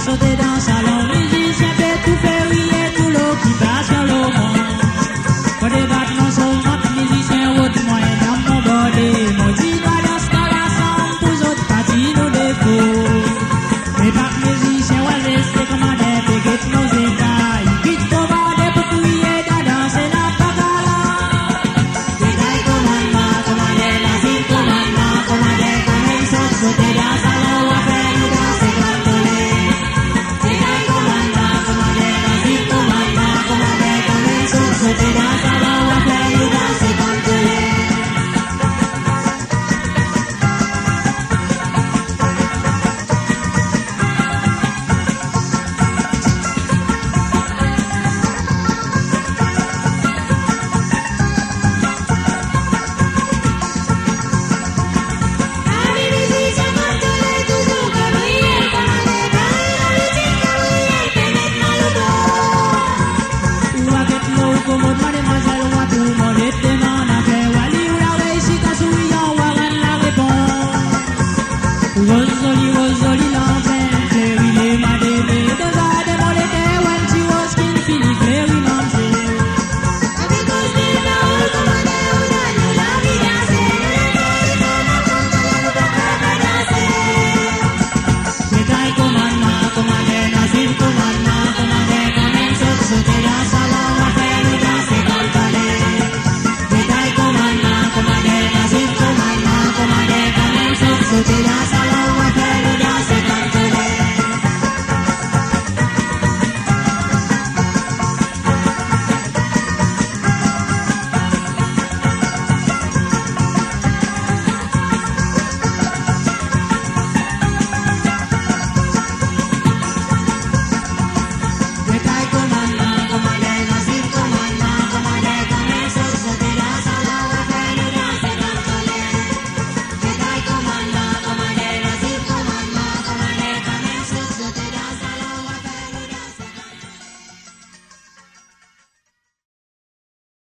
sauter dans le salon, musicien fait tout faire rier tout l'eau qui passe dans le monde. Pour des battes non seulement, musicien haute moyen dans mon bordé. Mon dit doit dans ce cas-là, sans pour autres parties nous défauts. Mais par musicien, on reste commandé, péguette nos états. Il vite pour border pour crier, dans danser la pagala. Détail commandement, commandé, la zine commandement, commandé, comme ils sont sautés dans le salon, on va faire nous danser contrôlé. Détail commandement, commandé, la zine commandement, commandé, comme ils sont sautés dans le salon, on va faire nous danser contrôlé. Mademoiselle, on va tout le monde est demandé à faire. Wali ou la réussite à sourire, on va rendre la réponse. Rosoli, Rosoli, l'enfant.